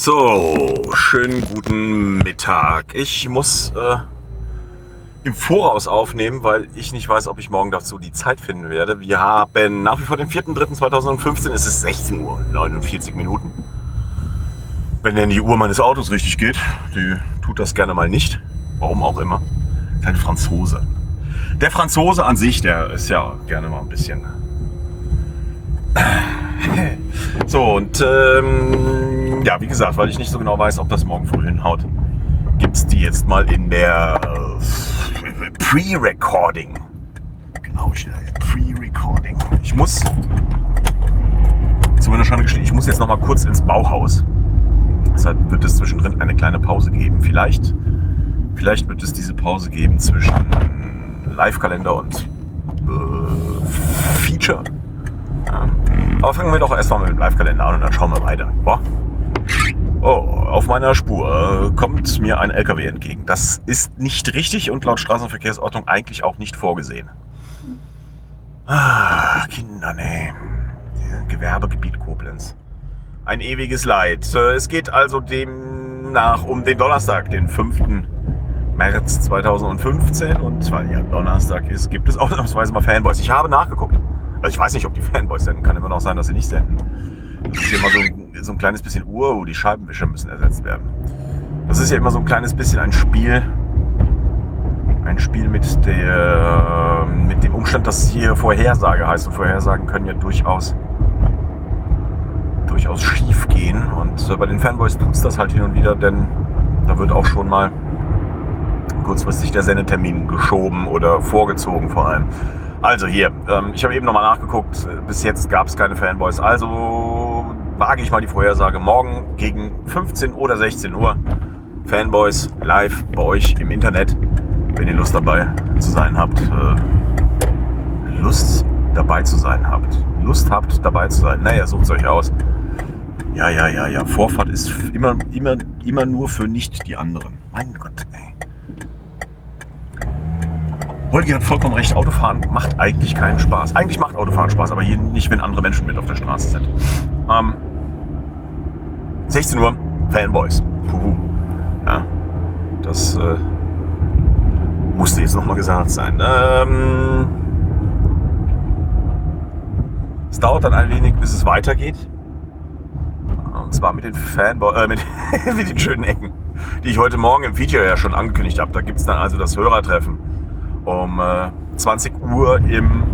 So, schönen guten Mittag. Ich muss im Voraus aufnehmen, weil ich nicht weiß, ob ich morgen dazu die Zeit finden werde. Wir haben nach wie vor den 4.3.2015, es ist 16:49 Uhr. Wenn denn die Uhr meines Autos richtig geht, die tut das gerne mal nicht. Warum auch immer. Ist halt ein Franzose. Der Franzose an sich, der ist ja gerne mal ein bisschen... So, und ja, wie gesagt, weil ich nicht so genau weiß, ob das morgen früh hinhaut, gibt's die jetzt mal in der Pre-Recording. Genau, Pre-Recording. Ich muss, zu meiner Schande gestehen, ich muss jetzt noch mal kurz ins Bauhaus. Deshalb wird es zwischendrin eine kleine Pause geben. Vielleicht wird es diese Pause geben zwischen Live-Kalender und Feature. Ja. Aber fangen wir doch erstmal mit dem Live-Kalender an und dann schauen wir weiter. Boah. Oh, auf meiner Spur kommt mir ein LKW entgegen. Das ist nicht richtig und laut Straßenverkehrsordnung eigentlich auch nicht vorgesehen. Ah, Kinder, nee. Gewerbegebiet Koblenz. Ein ewiges Leid. Es geht also demnach um den Donnerstag, den 5. März 2015. Und weil ja Donnerstag ist, gibt es ausnahmsweise mal Fanboys. Ich habe nachgeguckt. Also ich weiß nicht, ob die Fanboys senden. Kann immer noch sein, dass sie nicht senden. Das ist hier immer so ein kleines bisschen die Scheibenwischer müssen ersetzt werden. Das ist ja immer so ein kleines bisschen ein Spiel mit dem Umstand, dass hier Vorhersage heißt. Und Vorhersagen können ja durchaus schief gehen. Und bei den Fanboys tut es das halt hin und wieder, denn da wird auch schon mal kurzfristig der Sendetermin geschoben oder vorgezogen vor allem. Also hier, ich habe eben nochmal nachgeguckt, bis jetzt gab es keine Fanboys, also wage ich mal die Vorhersage, morgen gegen 15 oder 16 Uhr Fanboys live bei euch im Internet, wenn ihr Lust dabei zu sein habt, Lust habt dabei zu sein, naja, sucht es euch aus. Ja, Vorfahrt ist immer nur für nicht die anderen, mein Gott, ey. Holgi hat vollkommen recht, Autofahren macht eigentlich keinen Spaß. Eigentlich macht Autofahren Spaß, aber hier nicht, wenn andere Menschen mit auf der Straße sind. 16 Uhr, Fanboys. Puhu. Ja, das musste jetzt nochmal gesagt sein. Es dauert dann ein wenig, bis es weitergeht. Und zwar mit den Fanboys, mit den schönen Ecken, die ich heute Morgen im Feature ja schon angekündigt habe. Da gibt es dann also das Hörertreffen um 20 Uhr im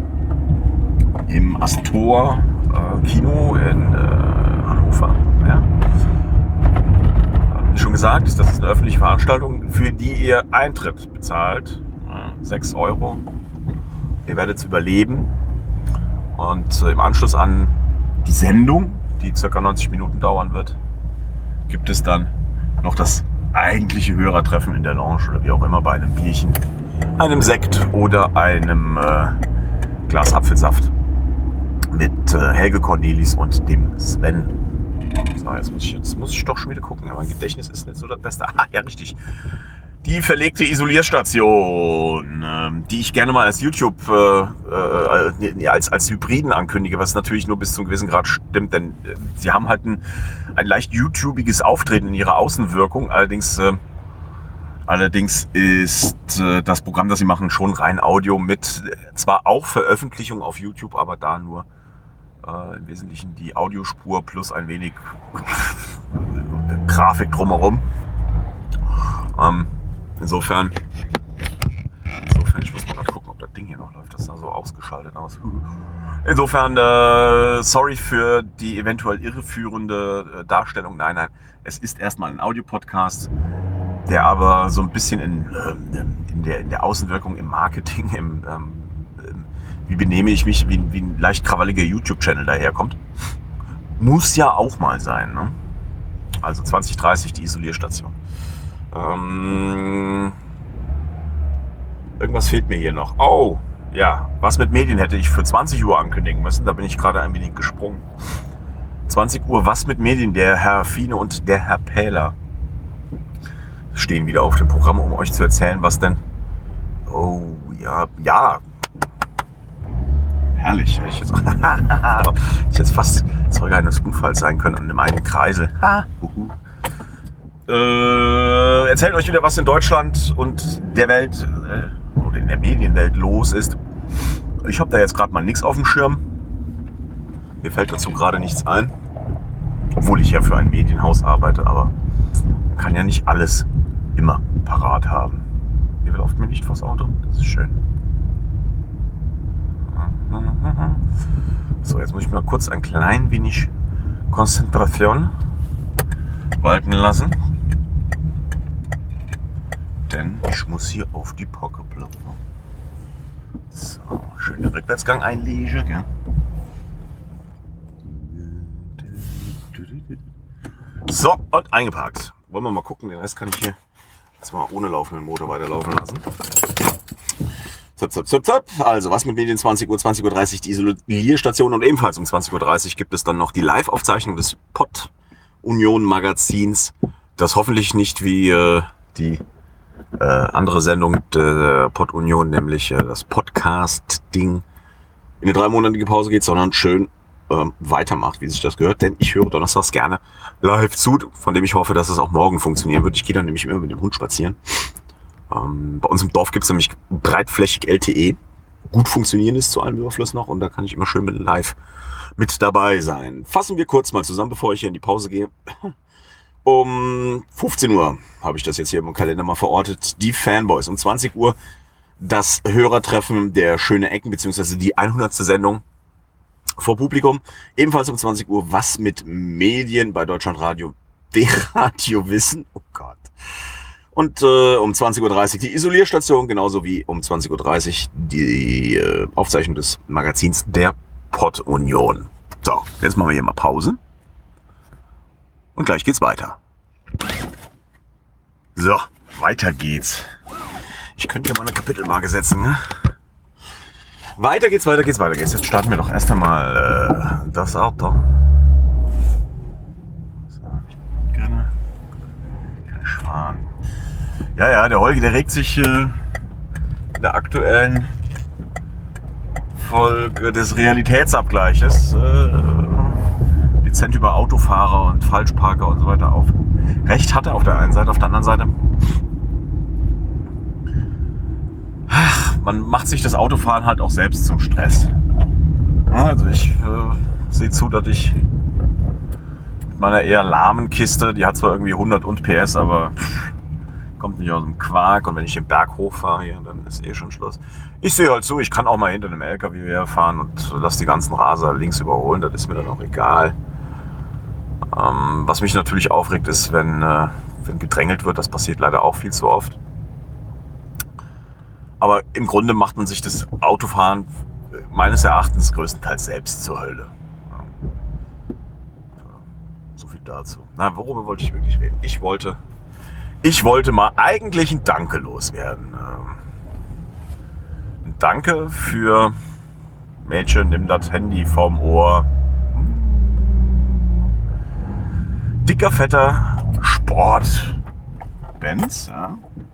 Astor Kino in Hannover. Ja. Wie schon gesagt, das ist eine öffentliche Veranstaltung, für die ihr Eintritt bezahlt. 6 €. Ihr werdet es überleben. Und im Anschluss an die Sendung, die ca. 90 Minuten dauern wird, gibt es dann noch das eigentliche Hörertreffen in der Lounge oder wie auch immer bei einem Bierchen, einem Sekt oder einem Glas Apfelsaft mit Helge Cornelis und dem Sven. So, jetzt muss ich doch schon wieder gucken. Mein Gedächtnis ist nicht so das Beste. Ah, ja, richtig. Die verlegte Isolierstation, die ich gerne mal als YouTube, als Hybriden ankündige, was natürlich nur bis zu einem gewissen Grad stimmt, denn sie haben halt ein leicht YouTubiges Auftreten in ihrer Außenwirkung. Allerdings ist das Programm, das sie machen, schon rein Audio mit zwar auch Veröffentlichung auf YouTube, aber da nur im Wesentlichen die Audiospur plus ein wenig Grafik drumherum. Insofern, ich muss mal gerade gucken, ob das Ding hier noch läuft. Das sah so ausgeschaltet aus. Insofern, sorry für die eventuell irreführende Darstellung. Nein, es ist erstmal ein Audiopodcast, der aber so ein bisschen in der Außenwirkung, im Marketing, wie benehme ich mich, wie ein leicht krawalliger YouTube-Channel daherkommt. Muss ja auch mal sein, ne? Also 2030 die Isolierstation. Irgendwas fehlt mir hier noch. Oh, ja, was mit Medien hätte ich für 20 Uhr ankündigen müssen. Da bin ich gerade ein wenig gesprungen. 20 Uhr, was mit Medien? Der Herr Fiene und der Herr Pähler stehen wieder auf dem Programm, um euch zu erzählen, was denn... Oh, ja. herrlich. Ich jetzt fast Zeuge eines Unfalls sein können an einem eigenen Kreisel. Erzählt euch wieder, was in Deutschland und der Welt oder in der Medienwelt los ist. Ich habe da jetzt gerade mal nichts auf dem Schirm. Mir fällt dazu gerade nichts ein. Obwohl ich ja für ein Medienhaus arbeite, aber man kann ja nicht alles immer parat haben. Hier läuft mir nicht vors Auto. Das ist schön. So, jetzt muss ich mal kurz ein klein wenig Konzentration walten lassen. Denn ich muss hier auf die Parkplätze. So, schön den Rückwärtsgang einlegen. Gell? So, und eingeparkt. Wollen wir mal gucken, den Rest kann ich hier jetzt mal ohne laufenden Motor weiterlaufen lassen. Also, was mit Medien 20 Uhr, 20.30 Uhr die Isolierstation und ebenfalls um 20.30 Uhr gibt es dann noch die Live-Aufzeichnung des Pod-Union-Magazins, das hoffentlich nicht wie die andere Sendung der Pod-Union, nämlich das Podcast-Ding, in eine 3-monatige Pause geht, sondern schön weitermacht, wie sich das gehört, denn ich höre donnerstags gerne live zu, von dem ich hoffe, dass es auch morgen funktionieren wird. Ich gehe dann nämlich immer mit dem Hund spazieren. Bei uns im Dorf gibt es nämlich breitflächig LTE, gut funktionierendes zu allem Überfluss noch, und da kann ich immer schön live mit dabei sein. Fassen wir kurz mal zusammen, bevor ich hier in die Pause gehe. Um 15 Uhr habe ich das jetzt hier im Kalender mal verortet. Die Fanboys. Um 20 Uhr das Hörertreffen der Schöne Ecken, beziehungsweise die 100. Sendung vor Publikum. Ebenfalls um 20 Uhr was mit Medien bei Deutschlandradio, D-Radio Wissen. Oh Gott. Und um 20.30 Uhr die Isolierstation, genauso wie um 20.30 Uhr die Aufzeichnung des Magazins der Pod-Union. So, jetzt machen wir hier mal Pause. Und gleich geht's weiter. So, weiter geht's. Ich könnte ja mal eine Kapitelmarke setzen, ne? Weiter geht's. Jetzt starten wir doch erst einmal das Auto. So, ich bin gerne kein Schwan. Ja, der Holger, der regt sich in der aktuellen Folge des Realitätsabgleiches dezent über Autofahrer und Falschparker und so weiter auf. Recht hat er auf der einen Seite, auf der anderen Seite. Man macht sich das Autofahren halt auch selbst zum Stress. Also ich sehe zu, dass ich mit meiner eher lahmen Kiste, die hat zwar irgendwie 100 und PS, aber kommt nicht aus dem Quark, und wenn ich den Berg hochfahre hier, dann ist schon Schluss. Ich sehe halt zu, ich kann auch mal hinter einem LKW herfahren und lasse die ganzen Raser links überholen, das ist mir dann auch egal. Was mich natürlich aufregt, ist, wenn gedrängelt wird, das passiert leider auch viel zu oft. Aber im Grunde macht man sich das Autofahren meines Erachtens größtenteils selbst zur Hölle. So viel dazu. Na, worüber wollte ich wirklich reden? Ich wollte mal eigentlich ein Danke loswerden. Ein Danke für Mädchen, nimm das Handy vom Ohr. Dicker, fetter Sport-Benz, ja.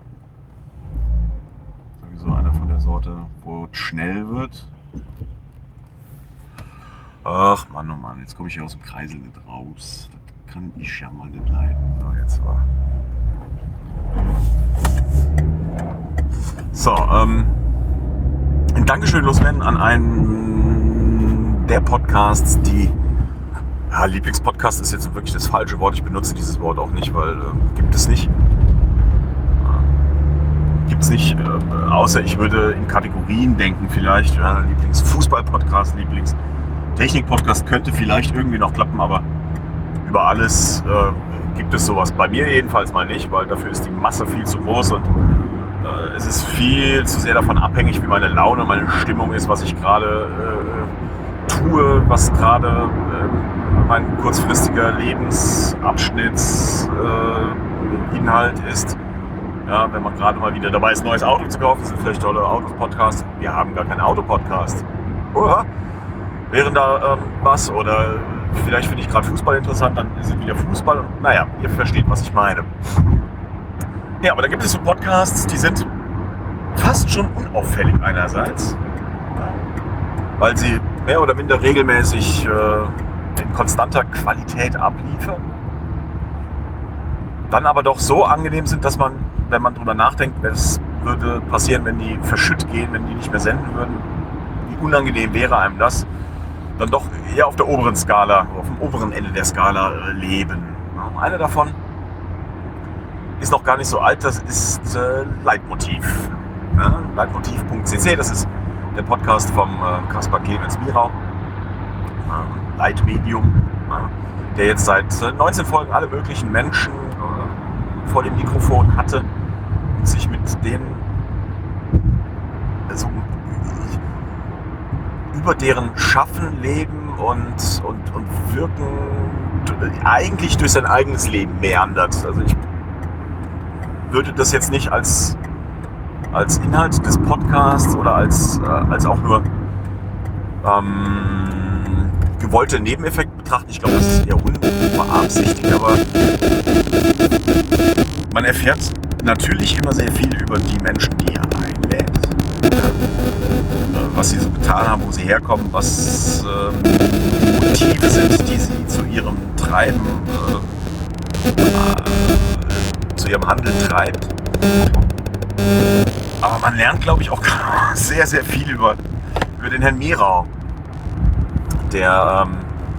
Sowieso einer von der Sorte, wo es schnell wird. Ach Mann, oh Mann, jetzt komme ich hier aus dem Kreisel nicht raus. Das kann ich ja mal nicht leiden. So, jetzt war. So, ein Dankeschön loswerden an einen der Podcasts, die... Ja, Lieblingspodcast ist jetzt wirklich das falsche Wort. Ich benutze dieses Wort auch nicht, weil gibt es nicht. Gibt's nicht, außer ich würde in Kategorien denken vielleicht. Ja, Lieblingsfußball-Podcast, Lieblingstechnik-Podcast könnte vielleicht irgendwie noch klappen, aber über alles gibt es sowas. Bei mir jedenfalls mal nicht, weil dafür ist die Masse viel zu groß und es ist viel zu sehr davon abhängig, wie meine Laune, meine Stimmung ist, was ich gerade tue, was gerade mein kurzfristiger Lebensabschnittsinhalt ist. Ja, wenn man gerade mal wieder dabei ist, ein neues Auto zu kaufen, sind vielleicht tolle Autos-Podcasts. Wir haben gar keinen Autopodcast. Wären da was, oder vielleicht finde ich gerade Fußball interessant, dann ist es wieder Fußball. Und, naja, ihr versteht, was ich meine. Ja, aber da gibt es so Podcasts, die sind fast schon unauffällig einerseits. weil sie mehr oder minder regelmäßig in konstanter Qualität abliefern. Dann aber doch so angenehm sind, dass man, wenn man drüber nachdenkt, was würde passieren, wenn die verschütt gehen, wenn die nicht mehr senden würden, wie unangenehm wäre einem das, dann doch eher auf der oberen Skala, auf dem oberen Ende der Skala leben. Ja, eine davon ist noch gar nicht so alt, das ist Leitmotiv. Ja, Leitmotiv.cc, das ist der Podcast vom Kaspar Clemens-Mirau, Leitmedium, der jetzt seit 19 Folgen alle möglichen Menschen vor dem Mikrofon hatte und sich mit denen so über deren Schaffen, Leben und Wirken eigentlich durch sein eigenes Leben meandert. Also ich würde das jetzt nicht als Inhalt des Podcasts oder als auch nur gewollte Nebeneffekt betrachten. Ich glaube, das ist eher unbeabsichtigt, aber man erfährt natürlich immer sehr viel über die Menschen, die er einlädt. Was sie so getan haben, wo sie herkommen, was Motive sind, die sie zu ihrem Treiben, zu ihrem Handeln treibt. Aber man lernt, glaube ich, auch sehr, sehr viel über den Herrn Mirau, der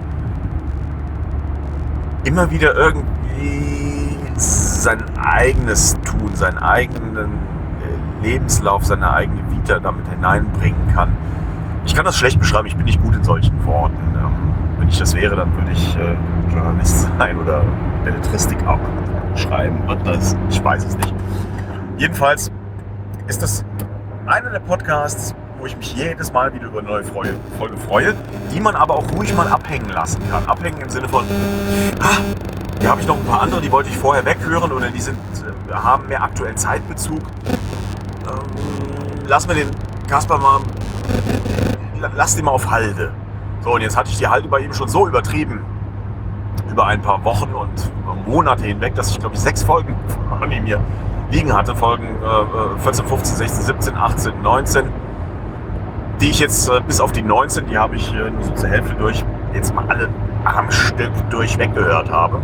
immer wieder irgendwie sein eigenes Tun, seinen eigenen Lebenslauf, seine eigene Vita damit hineinbringen kann. Ich kann das schlecht beschreiben, ich bin nicht gut in solchen Worten. Wenn ich das wäre, dann würde ich Journalist sein oder Belletristik auch schreiben. Ich weiß es nicht. Jedenfalls ist das einer der Podcasts, wo ich mich jedes Mal wieder über eine neue Folge freue, die man aber auch ruhig mal abhängen lassen kann. Abhängen im Sinne von, hier habe ich noch ein paar andere, die wollte ich vorher weghören oder die haben mehr aktuellen Zeitbezug. Lass mir den Kaspar mal, lass den mal auf Halde. So, und jetzt hatte ich die Halde bei ihm schon so übertrieben, über ein paar Wochen und Monate hinweg, dass ich, glaube ich, 6 Folgen von ihm hier liegen hatte. Folgen 14, 15, 16, 17, 18, 19. Die ich jetzt bis auf die 19, die habe ich nur so zur Hälfte durch, jetzt mal alle am Stück durchweg gehört habe.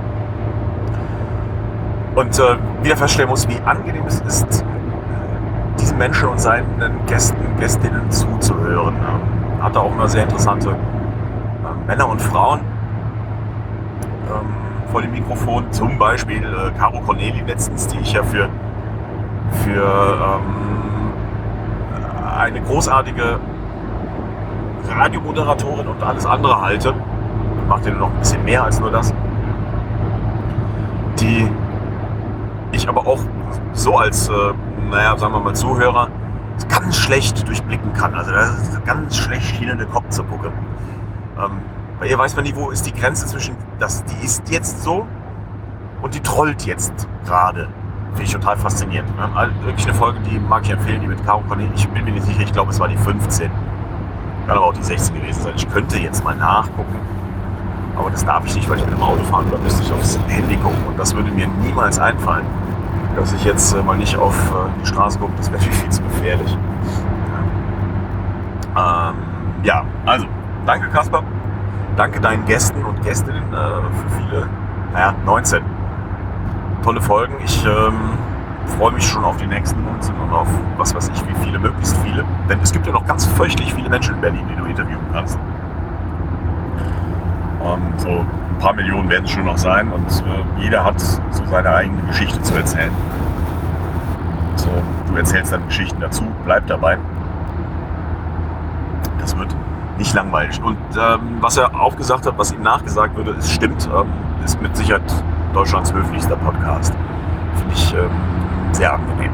Und wieder feststellen muss, wie angenehm es ist, diesen Menschen und seinen Gästinnen zuzuhören. Hatte auch immer sehr interessante Männer und Frauen vor dem Mikrofon. Zum Beispiel Caro Corneli letztens, die ich ja für eine großartige Radiomoderatorin und alles andere halte. Macht ja noch ein bisschen mehr als nur das. Die ich aber auch so als, sagen wir mal, Zuhörer ganz schlecht durchblicken kann. Also da ist ganz schlecht hin in den Kopf zu gucken. Bei ihr weiß man nie, wo ist die Grenze zwischen, die ist jetzt so und die trollt jetzt gerade. Finde ich total faszinierend. Also wirklich eine Folge, die mag ich empfehlen, die mit Caro Corneli. Ich bin mir nicht sicher, ich glaube, es war die 15. Kann aber auch die 16 gewesen sein. Ich könnte jetzt mal nachgucken, aber das darf ich nicht, weil ich mit dem Auto fahren, da müsste ich aufs Handy gucken und das würde mir niemals einfallen, dass ich jetzt mal nicht auf die Straße gucke, das wäre viel zu gefährlich. Ja, also, danke Kaspar, danke deinen Gästen und Gästinnen für viele, 19 tolle Folgen. Ich freue mich schon auf die nächsten 19 und auf, was weiß ich, wie viele, möglichst viele. Denn es gibt ja noch ganz fürchterlich viele Menschen in Berlin, die du interviewen kannst. So ein paar Millionen werden es schon noch sein und jeder hat so seine eigene Geschichte zu erzählen. So, du erzählst dann Geschichten dazu, bleib dabei. Das wird nicht langweilig. Und was er auch gesagt hat, was ihm nachgesagt würde, es stimmt, ist mit Sicherheit Deutschlands höflichster Podcast. Finde ich sehr angenehm.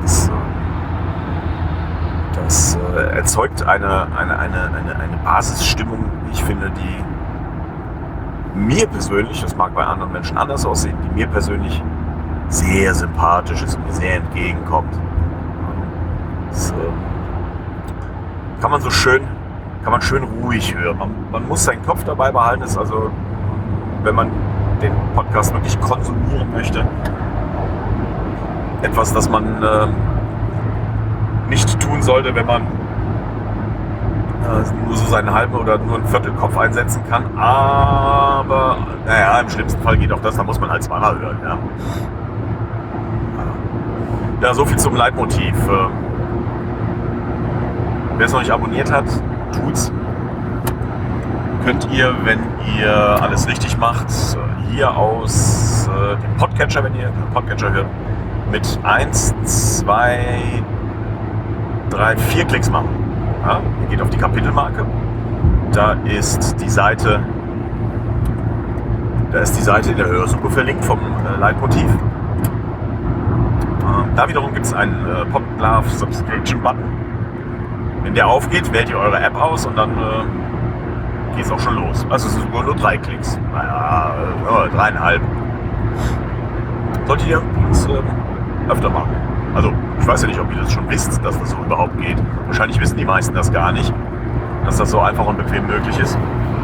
Das erzeugt eine Basisstimmung, wie ich finde, die mir persönlich, das mag bei anderen Menschen anders aussehen, die mir persönlich sehr sympathisch ist und mir sehr entgegenkommt. Das kann man schön ruhig hören. Man muss seinen Kopf dabei behalten. Das ist also, wenn man den Podcast wirklich konsumieren möchte, etwas, das man nicht tun sollte, wenn man nur so seinen halben oder nur einen Viertelkopf einsetzen kann. Aber naja, im schlimmsten Fall geht auch das, da muss man halt zweimal hören. Ja, ja, so viel zum Leitmotiv. Wer es noch nicht abonniert hat, tut's. Könnt ihr, wenn ihr alles richtig macht, hier aus dem Podcatcher, wenn ihr den Podcatcher hört, mit 1, 2, 3, 4 Klicks machen. Ja, ihr geht auf die Kapitelmarke. Da ist die Seite in der Hörsuche verlinkt vom Leitmotiv. Da wiederum gibt es einen Podlove Subscription Button. Wenn der aufgeht, wählt ihr eure App aus und dann geht es auch schon los. Also es sind nur 3 Klicks. Naja, 3,5. Solltet ihr übrigens öfter machen. Also ich weiß ja nicht, ob ihr das schon wisst, dass das so überhaupt geht. Wahrscheinlich wissen die meisten das gar nicht, dass das so einfach und bequem möglich ist.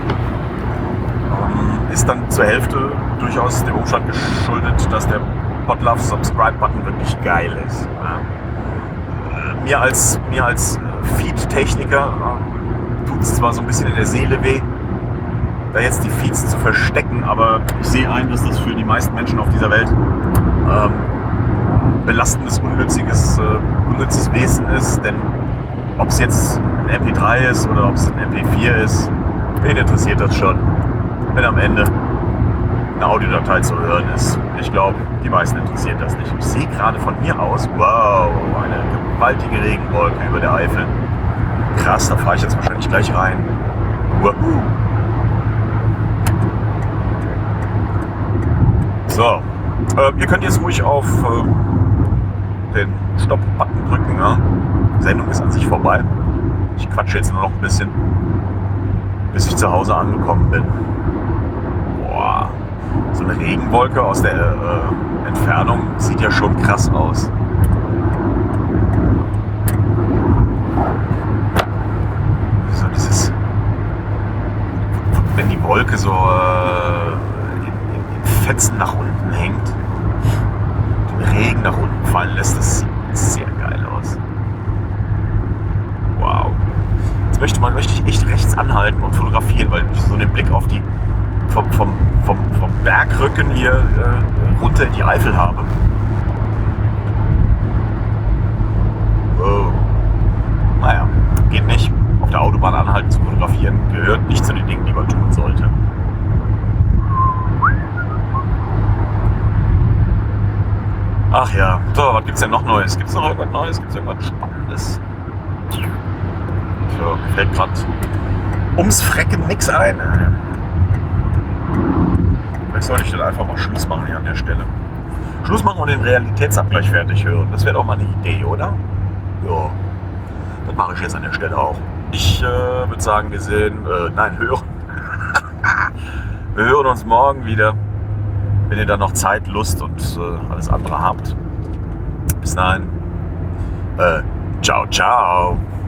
Ist dann zur Hälfte durchaus dem Umstand geschuldet, dass der Podlove Subscribe Button wirklich geil ist. Ja. Mir als Feed-Techniker tut es zwar so ein bisschen in der Seele weh, da jetzt die Feeds zu verstecken, aber ich sehe ein, dass das für die meisten Menschen auf dieser Welt belastendes, unnützes Wesen ist, denn ob es jetzt ein MP3 ist oder ob es ein MP4 ist, wen interessiert das schon, wenn am Ende eine Audiodatei zu hören ist. Ich glaube, die meisten interessiert das nicht. Ich sehe gerade von hier aus, wow, eine gewaltige Regenwolke über der Eifel. Krass, da fahre ich jetzt wahrscheinlich gleich rein. Wahoo. So, ihr könnt jetzt ruhig auf den Stopp-Button drücken. Ja? Die Sendung ist an sich vorbei. Ich quatsche jetzt nur noch ein bisschen, bis ich zu Hause angekommen bin. Boah, so eine Regenwolke aus der Entfernung sieht ja schon krass aus. So dieses, wenn die Wolke so in Fetzen nach unten hängt, den Regen nach unten fallen lässt, das sieht sehr geil aus. Wow. Jetzt möchte ich echt rechts anhalten und fotografieren, weil ich so den Blick auf die vom Bergrücken hier runter in die Eifel habe. Wow. Naja, geht nicht. Auf der Autobahn anhalten zu fotografieren gehört nicht zu den Dingen, die man tun sollte. Ach ja, so, was gibt's denn noch Neues? Gibt's noch irgendwas Neues? Gibt's irgendwas Spannendes? So, mir fällt gerade ums Frecken nix ein. Vielleicht sollte ich dann einfach mal Schluss machen hier an der Stelle. Schluss machen und den Realitätsabgleich fertig hören. Das wäre doch mal eine Idee, oder? Ja, das mache ich jetzt an der Stelle auch. Ich würde sagen, wir hören. Wir hören uns morgen wieder, wenn ihr dann noch Zeit, Lust und alles andere habt. Bis dahin. Ciao, ciao.